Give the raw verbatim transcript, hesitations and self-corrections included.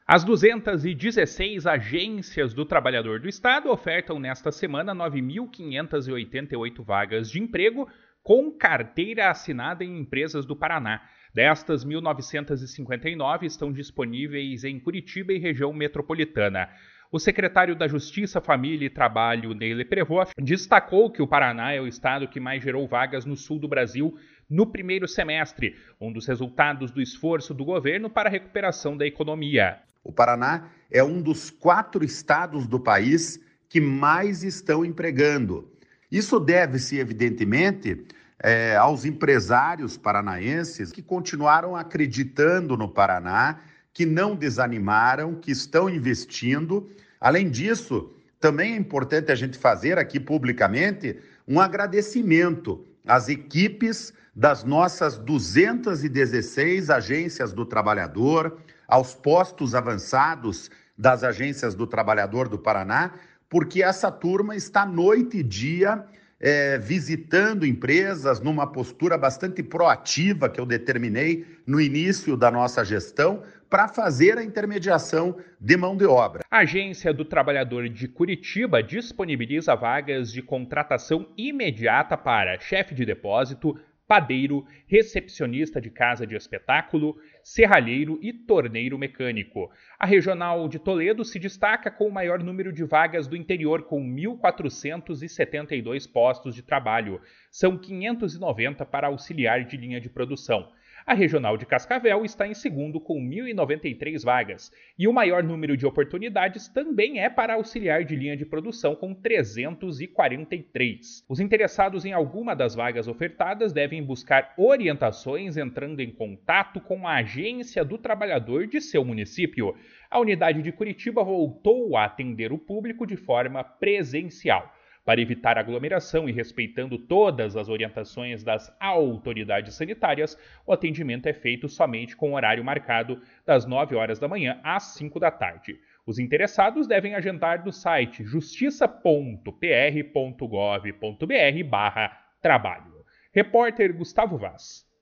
As duzentas e dezesseis agências do trabalhador do Estado ofertam nesta semana nove mil quinhentas e oitenta e oito vagas de emprego com carteira assinada em empresas do Paraná. Destas, mil novecentas e cinquenta e nove estão disponíveis em Curitiba e região metropolitana. O secretário da Justiça, Família e Trabalho, Neile Prevot, destacou que o Paraná é o estado que mais gerou vagas no sul do Brasil no primeiro semestre, um dos resultados do esforço do governo para a recuperação da economia. O Paraná é um dos quatro estados do país que mais estão empregando. Isso deve-se, evidentemente, é, aos empresários paranaenses que continuaram acreditando no Paraná, que não desanimaram, que estão investindo. Além disso, também é importante a gente fazer aqui publicamente um agradecimento às equipes das nossas duzentas e dezesseis agências do trabalhador, aos postos avançados das agências do trabalhador do Paraná, porque essa turma está noite e dia é, visitando empresas numa postura bastante proativa que eu determinei no início da nossa gestão para fazer a intermediação de mão de obra. A Agência do Trabalhador de Curitiba disponibiliza vagas de contratação imediata para chefe de depósito, padeiro, recepcionista de casa de espetáculo, serralheiro e torneiro mecânico. A Regional de Toledo se destaca com o maior número de vagas do interior, com mil quatrocentos e setenta e dois postos de trabalho. São quinhentos e noventa para auxiliar de linha de produção. A Regional de Cascavel está em segundo com mil e noventa e três vagas, e o maior número de oportunidades também é para auxiliar de linha de produção com trezentos e quarenta e três. Os interessados em alguma das vagas ofertadas devem buscar orientações entrando em contato com a agência do trabalhador de seu município. A unidade de Curitiba voltou a atender o público de forma presencial. Para evitar aglomeração e respeitando todas as orientações das autoridades sanitárias, o atendimento é feito somente com horário marcado das nove horas da manhã às cinco da tarde. Os interessados devem agendar no site justiça ponto p r ponto gov ponto b r barra trabalho. Repórter Gustavo Vaz.